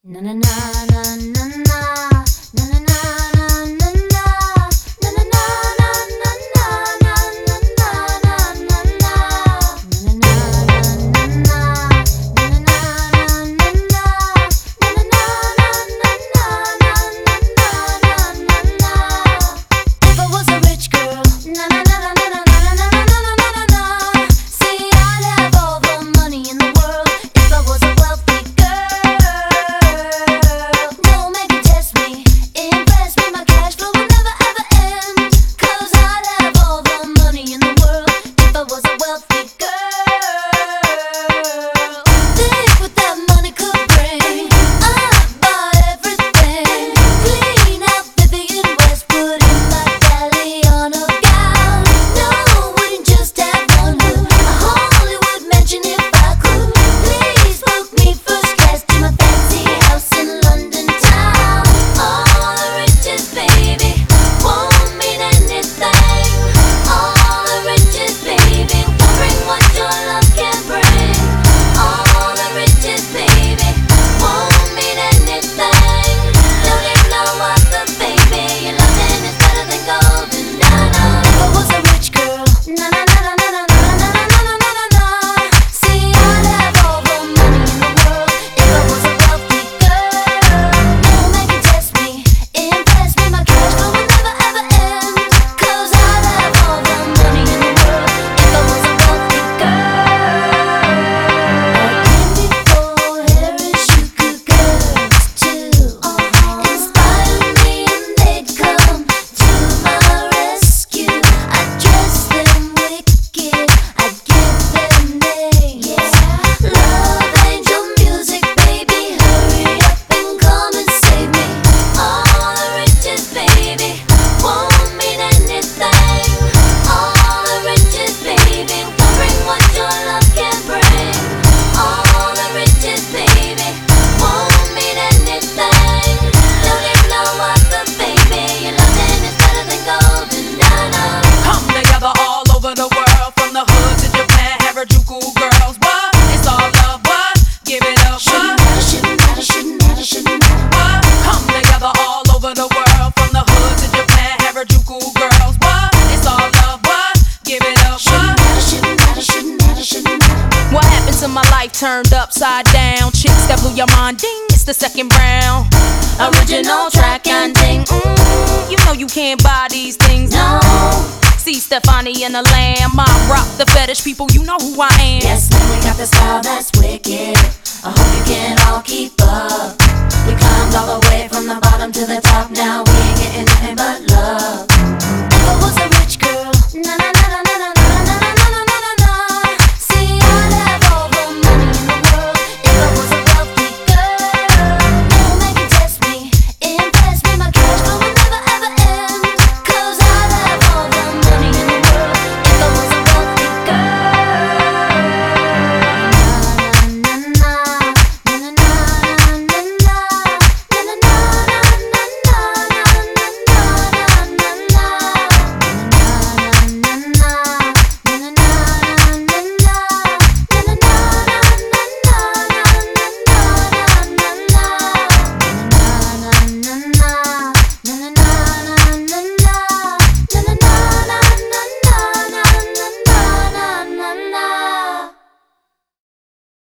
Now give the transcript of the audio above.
Na na na na na na na na na na na na na My life turned upside down. Chicks that blew your mind, ding, it's the second round. Original track and ding, you know you can't buy these things, no. See Stefani and the Lamb, I rock the fetish people, you know who I am. Yes, man, we got the style that's wicked. I hope you can all keep up.